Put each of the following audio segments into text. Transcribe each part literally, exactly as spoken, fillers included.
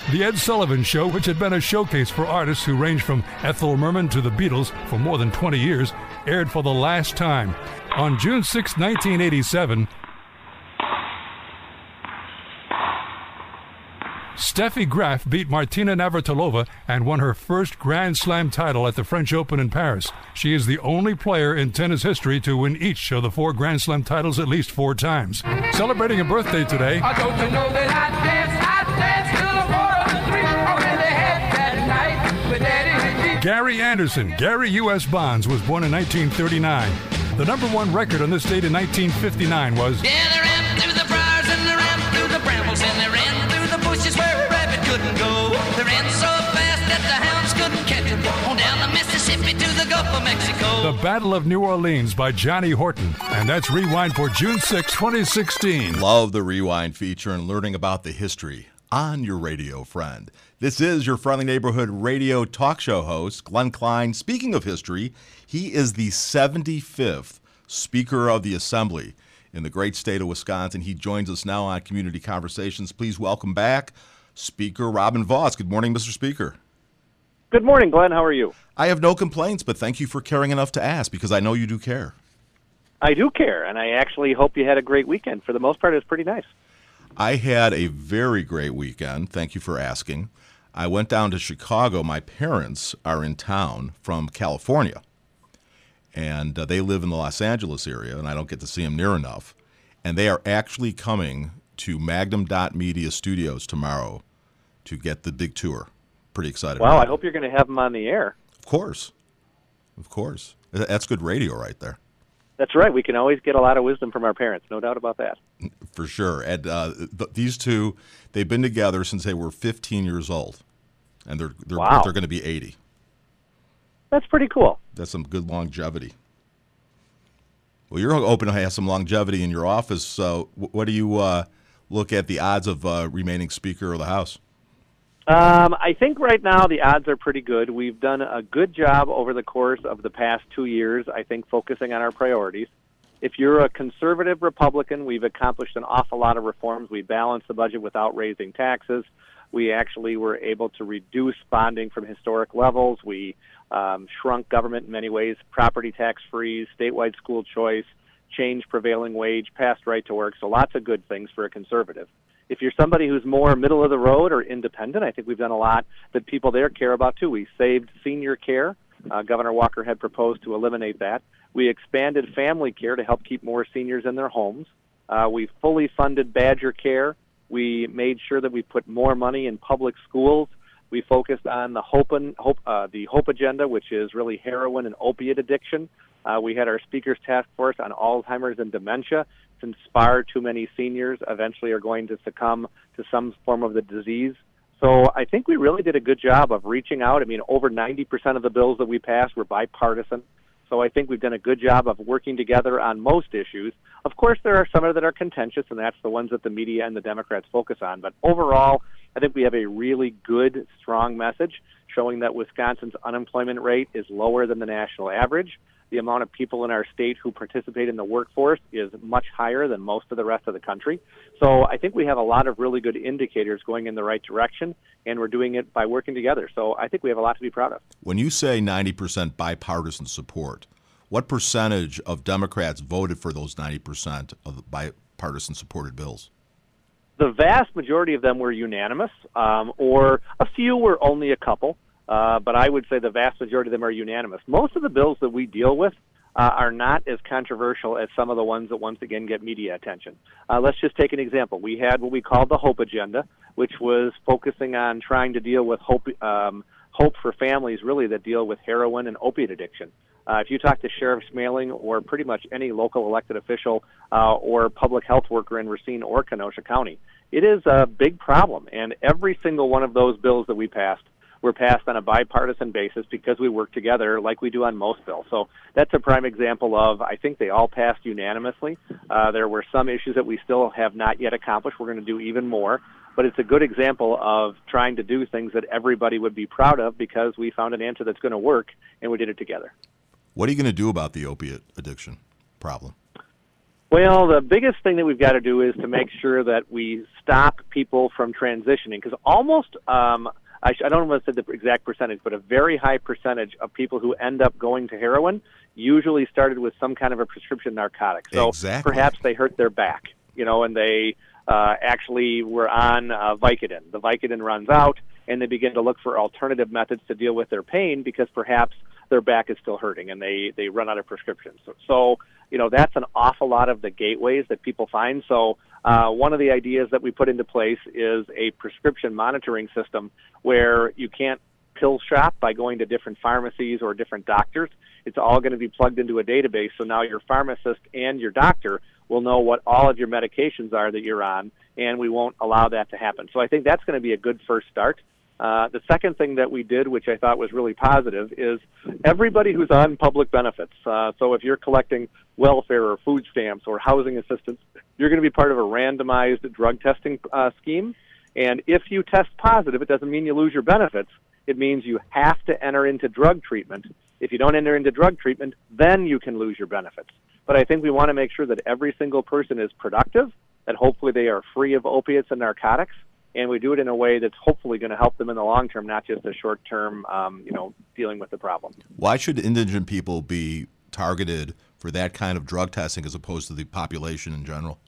The Ed Sullivan Show, which had been a showcase for artists who ranged from Ethel Merman to the Beatles for more than twenty years, aired for the last time. On June sixth, nineteen eighty-seven, Steffi Graf beat Martina Navratilova and won her first Grand Slam title at the French Open in Paris. She is the only player in tennis history to win each of the four Grand Slam titles at least four times. Celebrating a birthday today, I don't you know that I dance, I dance till the four of the three. I really had that night with Daddy. Gary Anderson, Gary U S Bonds, was born in nineteen thirty-nine. The number one record on this date in nineteen fifty-nine was... Yeah, they ran through the briars and they ran through the brambles and they ran through the bushes where a rabbit couldn't go. They ran so fast that the hounds couldn't catch them. On down the Mississippi to the Gulf of Mexico. The Battle of New Orleans by Johnny Horton. And that's Rewind for June sixth, twenty sixteen. Love the Rewind feature and learning about the history on your radio friend. This is your friendly neighborhood radio talk show host, Glenn Klein. Speaking of history, he is the seventy-fifth Speaker of the Assembly in the great state of Wisconsin. He joins us now on Community Conversations. Please welcome back Speaker Robin Vos. Good morning, Mister Speaker. Good morning, Glenn. How are you? I have no complaints, but thank you for caring enough to ask, because I know you do care. I do care, and I actually hope you had a great weekend. For the most part, it was pretty nice. I had a very great weekend. Thank you for asking. I went down to Chicago. My parents are in town from California, and uh, they live in the Los Angeles area, and I don't get to see them near enough. And they are actually coming to Magnum Dot Media Studios tomorrow to get the big tour. Pretty excited. Wow, I hope you're going to have them on the air. Of course. Of course. That's good radio right there. That's right. We can always get a lot of wisdom from our parents, no doubt about that. For sure. And uh, th- these two, they've been together since they were fifteen years old, and they're they're, wow. they're going to be eighty. That's pretty cool. That's some good longevity. Well, you're hoping to have some longevity in your office. So, what do you uh, look at the odds of uh, remaining Speaker of the House? Um, I think right now the odds are pretty good. We've done a good job over the course of the past two years, I think, focusing on our priorities. If you're a conservative Republican, we've accomplished an awful lot of reforms. We balanced the budget without raising taxes. We actually were able to reduce bonding from historic levels. We um, shrunk government in many ways, property tax freeze, statewide school choice, changed prevailing wage, passed right to work. So lots of good things for a conservative. If you're somebody who's more middle of the road or independent, I think we've done a lot that people there care about too. We saved senior care. Uh, Governor Walker had proposed to eliminate that. We expanded family care to help keep more seniors in their homes. Uh, we fully funded Badger Care. We made sure that we put more money in public schools. We focused on the Hope, and, Hope, uh, the Hope Agenda, which is really heroin and opiate addiction. Uh, we had our Speaker's Task Force on Alzheimer's and dementia, since far too many seniors eventually are going to succumb to some form of the disease. So I think we really did a good job of reaching out. I mean, over ninety percent of the bills that we passed were bipartisan. So I think we've done a good job of working together on most issues. Of course, there are some that are contentious, and that's the ones that the media and the Democrats focus on. But overall, I think we have a really good, strong message showing that Wisconsin's unemployment rate is lower than the national average. The amount of people in our state who participate in the workforce is much higher than most of the rest of the country. So I think we have a lot of really good indicators going in the right direction, and we're doing it by working together. So I think we have a lot to be proud of. When you say ninety percent bipartisan support, what percentage of Democrats voted for those ninety percent of the bipartisan supported bills? The vast majority of them were unanimous, um, or a few were only a couple. Uh, but I would say the vast majority of them are unanimous. Most of the bills that we deal with uh, are not as controversial as some of the ones that once again get media attention. Uh, let's just take an example. We had what we called the Hope Agenda, which was focusing on trying to deal with hope, um, hope for families really that deal with heroin and opiate addiction. Uh, if you talk to Sheriff Smaling or pretty much any local elected official uh, or public health worker in Racine or Kenosha County, it is a big problem. And every single one of those bills that we passed were passed on a bipartisan basis because we work together like we do on most bills. So that's a prime example of, I think they all passed unanimously. Uh, there were some issues that we still have not yet accomplished. We're going to do even more. But it's a good example of trying to do things that everybody would be proud of because we found an answer that's going to work, and we did it together. What are you going to do about the opiate addiction problem? Well, the biggest thing that we've got to do is to make sure that we stop people from transitioning, because almost, um, I, sh- I don't want to say the exact percentage, but a very high percentage of people who end up going to heroin usually started with some kind of a prescription narcotic. So Exactly. perhaps they hurt their back, you know, and they uh, actually were on uh, Vicodin. The Vicodin runs out, and they begin to look for alternative methods to deal with their pain because perhaps their back is still hurting, and they, they run out of prescriptions. So, so, you know, that's an awful lot of the gateways that people find. So uh, one of the ideas that we put into place is a prescription monitoring system where you can't pill shop by going to different pharmacies or different doctors. It's all going to be plugged into a database, so now your pharmacist and your doctor will know what all of your medications are that you're on, and we won't allow that to happen. So I think that's going to be a good first start. Uh, the second thing that we did, which I thought was really positive, is everybody who's on public benefits. Uh, so if you're collecting welfare or food stamps or housing assistance, you're going to be part of a randomized drug testing uh, scheme. And if you test positive, it doesn't mean you lose your benefits. It means you have to enter into drug treatment. If you don't enter into drug treatment, then you can lose your benefits. But I think we want to make sure that every single person is productive, that hopefully they are free of opiates and narcotics, and we do it in a way that's hopefully going to help them in the long term, not just a short term, um, you know, dealing with the problem. Why should indigent people be targeted for that kind of drug testing as opposed to the population in general?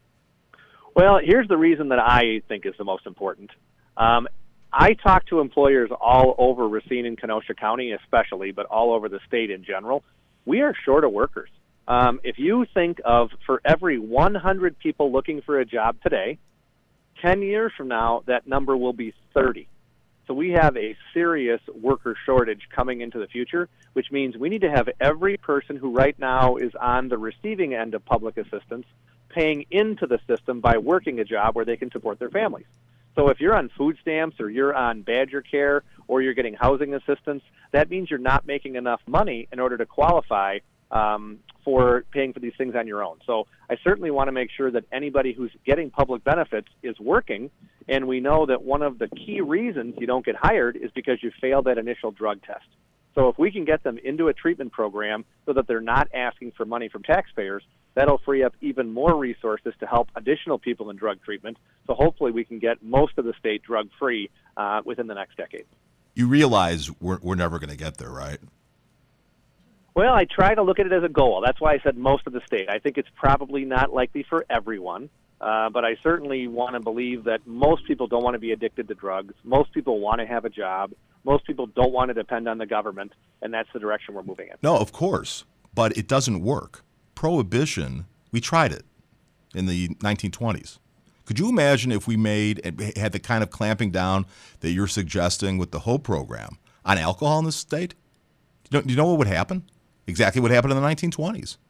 Well, here's the reason that I think is the most important. Um, I talk to employers all over Racine and Kenosha County especially, but all over the state in general. We are short of workers. Um, if you think of for every one hundred people looking for a job today, ten years from now, that number will be thirty. So we have a serious worker shortage coming into the future, which means we need to have every person who right now is on the receiving end of public assistance paying into the system by working a job where they can support their families. So if you're on food stamps or you're on Badger Care or you're getting housing assistance, that means you're not making enough money in order to qualify um, for paying for these things on your own. So I certainly want to make sure that anybody who's getting public benefits is working, and we know that one of the key reasons you don't get hired is because you failed that initial drug test. So if we can get them into a treatment program so that they're not asking for money from taxpayers, that'll free up even more resources to help additional people in drug treatment. So hopefully we can get most of the state drug-free uh, within the next decade. You realize we're, we're never going to get there, right? Well, I try to look at it as a goal. That's why I said most of the state. I think it's probably not likely for everyone, uh, but I certainly want to believe that most people don't want to be addicted to drugs. Most people want to have a job. Most people don't want to depend on the government, and that's the direction we're moving in. No, of course, but it doesn't work. Prohibition, we tried it in the nineteen twenties. Could you imagine if we made had the kind of clamping down that you're suggesting with the HOPE program on alcohol in this state? Do you know, do you know what would happen? Exactly what happened in the nineteen twenties.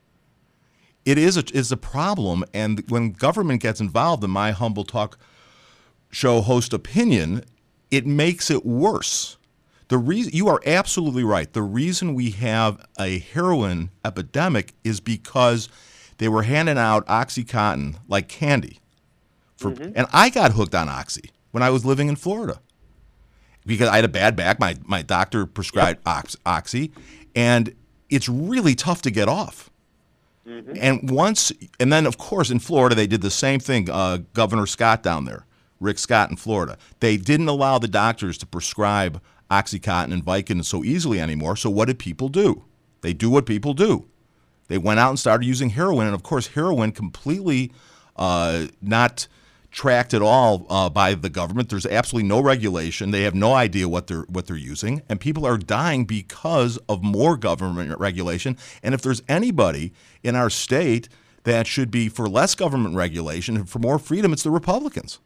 It is a, is a problem, and when government gets involved, in my humble talk show host opinion, it makes it worse. The reason you are absolutely right. The reason we have a heroin epidemic is because they were handing out OxyContin like candy. For, mm-hmm. And I got hooked on Oxy when I was living in Florida because I had a bad back. My my doctor prescribed yep. Oxy, and it's really tough to get off. Mm-hmm. And once, and then of course in Florida they did the same thing. Uh, Governor Scott down there, Rick Scott in Florida, they didn't allow the doctors to prescribe OxyContin and Vicodin so easily anymore. So what did people do? They do what people do. They went out and started using heroin, and of course heroin completely uh, not tracked at all uh, by the government. There's absolutely no regulation. They have no idea what they're what they're using, and people are dying because of more government regulation. And if there's anybody in our state that should be for less government regulation and for more freedom, it's the Republicans.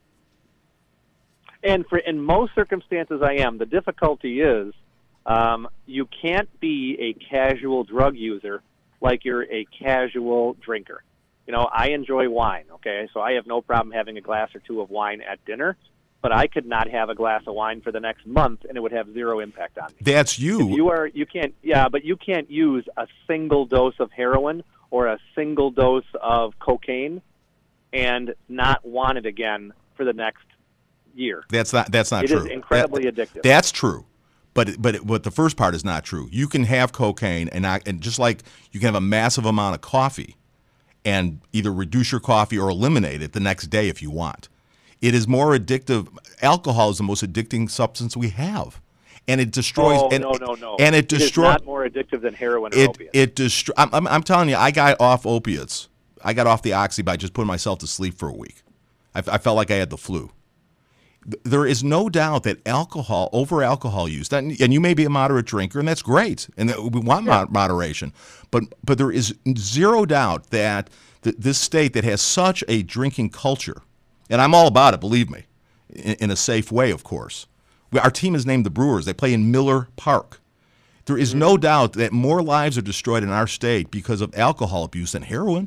And for in most circumstances, I am. The difficulty is um, you can't be a casual drug user like you're a casual drinker. You know, I enjoy wine, okay? So I have no problem having a glass or two of wine at dinner, but I could not have a glass of wine for the next month, and it would have zero impact on me. That's you. If you are, you can't, yeah, but you can't use a single dose of heroin or a single dose of cocaine and not want it again for the next year. That's not that's not it true. It is incredibly that, addictive. That's true. But but but the first part is not true. You can have cocaine and not, and just like you can have a massive amount of coffee and either reduce your coffee or eliminate it the next day if you want. It is more addictive. Alcohol is the most addicting substance we have. And it destroys. Oh, and, no, no, no. And it destroys. It is not more addictive than heroin or it, opiates. It destroy. I'm, I'm, I'm telling you, I got off opiates. I got off the oxy by just putting myself to sleep for a week. I, I felt like I had the flu. There is no doubt that alcohol, over alcohol use, and you may be a moderate drinker, and that's great, and that we want yeah. moderation. But but there is zero doubt that th- this state that has such a drinking culture, and I'm all about it, believe me, in, in a safe way, of course. We, our team is named the Brewers. They play in Miller Park. There is mm-hmm. no doubt that more lives are destroyed in our state because of alcohol abuse than heroin.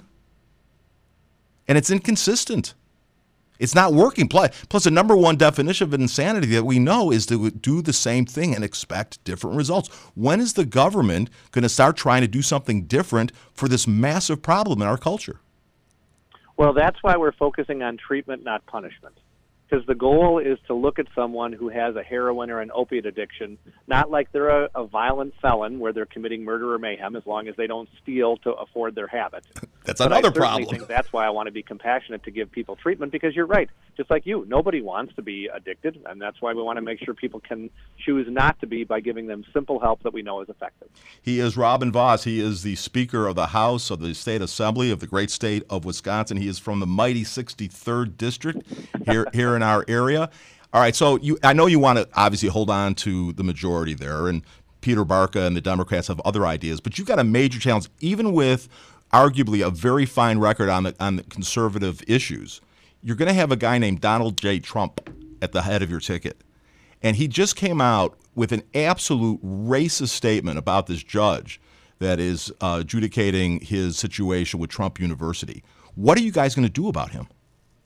And it's inconsistent. It's not working. Plus, plus, the number one definition of insanity that we know is to do the same thing and expect different results. When is the government going to start trying to do something different for this massive problem in our culture? Well, that's why we're focusing on treatment, not punishment. Because the goal is to look at someone who has a heroin or an opiate addiction, not like they're a, a violent felon where they're committing murder or mayhem, as long as they don't steal to afford their habit. That's but another I certainly problem. think that's why I want to be compassionate to give people treatment, because you're right. Just like you, nobody wants to be addicted, and that's why we want to make sure people can choose not to be by giving them simple help that we know is effective. He is Robin Vos. He is the Speaker of the House of the State Assembly of the great state of Wisconsin. He is from the mighty sixty-third District here here in our area. All right, so you, I know you want to obviously hold on to the majority there, and Peter Barca and the Democrats have other ideas, but you've got a major challenge, even with arguably a very fine record on the on the conservative issues. You're going to have a guy named Donald J. Trump at the head of your ticket. And he just came out with an absolute racist statement about this judge that is uh, adjudicating his situation with Trump University. What are you guys going to do about him?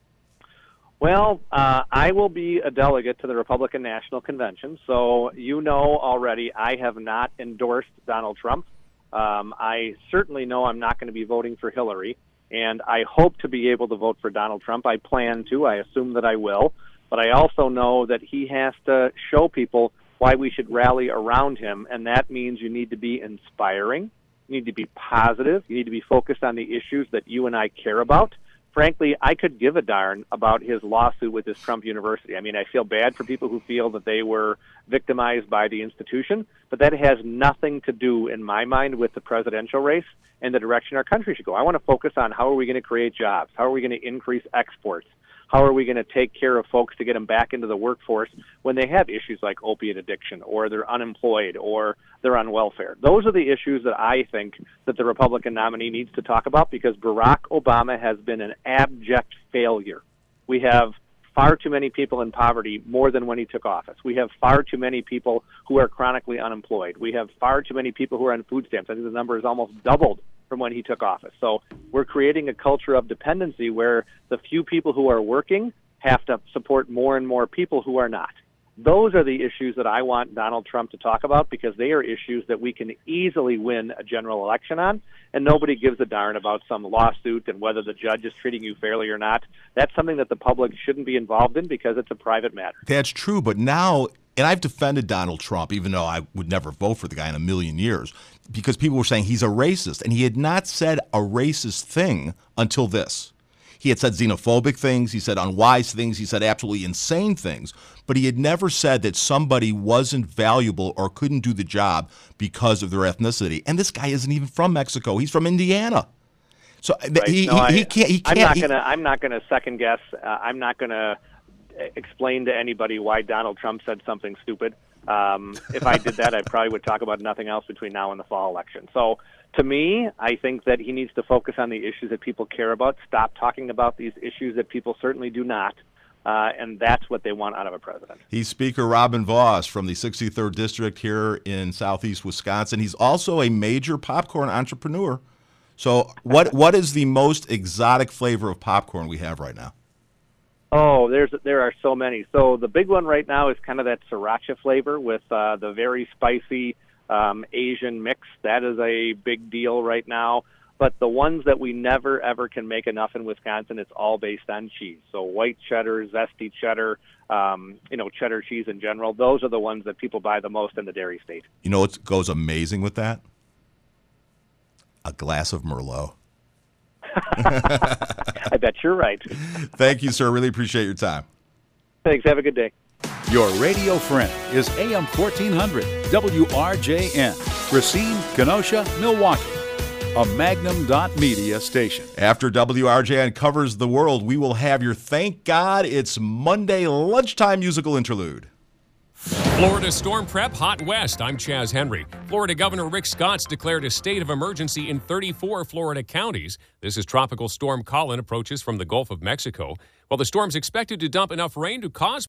Well, uh, I will be a delegate to the Republican National Convention, so you know already I have not endorsed Donald Trump. Um, I certainly know I'm not going to be voting for Hillary, and I hope to be able to vote for Donald Trump. I plan to. I assume that I will. But I also know that he has to show people why we should rally around him, and that means you need to be inspiring, you need to be positive, you need to be focused on the issues that you and I care about. Frankly, I could give a darn about his lawsuit with this Trump University. I mean, I feel bad for people who feel that they were victimized by the institution, but that has nothing to do, in my mind, with the presidential race and the direction our country should go. I want to focus on how are we going to create jobs? How are we going to increase exports? How are we going to take care of folks to get them back into the workforce when they have issues like opiate addiction, or they're unemployed, or they're on welfare? Those are the issues that I think that the Republican nominee needs to talk about, because Barack Obama has been an abject failure. We have far too many people in poverty, more than when he took office. We have far too many people who are chronically unemployed. We have far too many people who are on food stamps. I think the number is almost doubled from when he took office. So we're creating a culture of dependency where the few people who are working have to support more and more people who are not. Those are the issues that I want Donald Trump to talk about, because they are issues that we can easily win a general election on, and nobody gives a darn about some lawsuit and whether the judge is treating you fairly or not. That's something that the public shouldn't be involved in, because it's a private matter. That's true, but now, and I've defended Donald Trump, even though I would never vote for the guy in a million years, because people were saying he's a racist, and he had not said a racist thing until this. He had said xenophobic things, he said unwise things, he said absolutely insane things, but he had never said that somebody wasn't valuable or couldn't do the job because of their ethnicity. And this guy isn't even from Mexico; he's from Indiana. So right. he, no, he, I, he can't. He can't. I'm not he, gonna. I'm not gonna second guess. Uh, I'm not gonna explain to anybody why Donald Trump said something stupid. Um, if I did that, I probably would talk about nothing else between now and the fall election. So, to me, I think that he needs to focus on the issues that people care about, stop talking about these issues that people certainly do not, uh, and that's what they want out of a president. He's Speaker Robin Vos from the sixty-third District here in southeast Wisconsin. He's also a major popcorn entrepreneur. So what what is the most exotic flavor of popcorn we have right now? Oh, there's there are so many. So the big one right now is kind of that sriracha flavor with uh, the very spicy um, Asian mix. That is a big deal right now. But the ones that we never, ever can make enough in Wisconsin, it's all based on cheese. So white cheddar, zesty cheddar, um, you know, cheddar cheese in general. Those are the ones that people buy the most in the dairy state. You know what goes amazing with that? A glass of Merlot. I bet you're right. Thank you, sir. Really appreciate your time. Thanks. Have a good day. Your radio friend is A M fourteen hundred W R J N, Racine, Kenosha, Milwaukee, a Magnum dot media station. After W R J N covers the world, we will have your Thank God It's Monday lunchtime musical interlude. Florida Storm Prep Hot West. I'm Chaz Henry. Florida Governor Rick Scott's declared a state of emergency in thirty-four Florida counties. This as Tropical Storm Colin approaches from the Gulf of Mexico. While the storm's expected to dump enough rain to cause